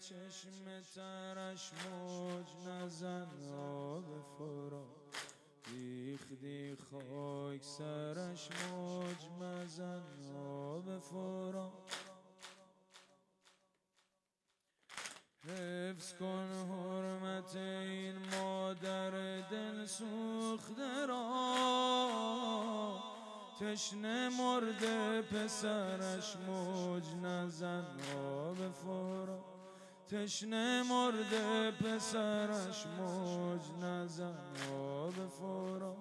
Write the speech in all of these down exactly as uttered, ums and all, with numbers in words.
چشم ترش موج نزن آب فرات، ریختی خاک سرش موج مزن آب فرات. حفظ کن حرمت این مادر دل سوخته را، تشنه مرده پسرش موج نزن آب فرات، تشنه مرده پسرش موج نزن آب فرات.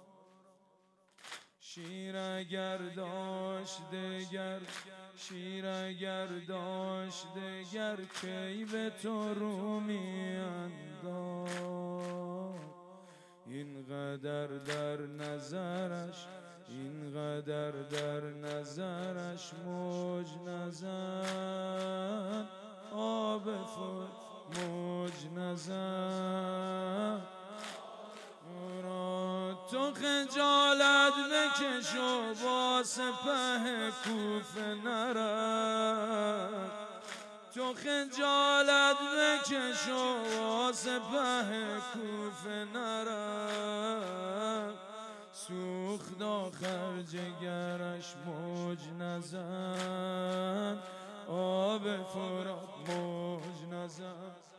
شیر اگر داشت دگر، شیر اگر داشت دگر، کی به تو رو می انداخت. اینقدر در نظرش، اینقدر در نظرش موج نزن آب فرات، موج نزن. تو خجالت بکش و با سپه کوفه نرفت، تو خجالت بکش و با سپه کوفه نرفت. سوخت آخر جگرش موج نزن آب فرات، موج نزن.